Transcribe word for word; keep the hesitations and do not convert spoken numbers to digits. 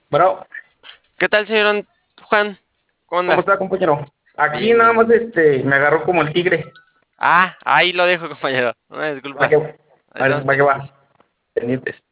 Bueno, ¿Qué tal, señor An- Juan? ¿Cómo ¿cómo anda? está, compañero? Aquí Bien, nada bien. más este, me agarró como el tigre. Ah, ahí lo dejo, compañero. Una Va disculpa. que Ahí va, estamos va que va. pendientes. Pendientes.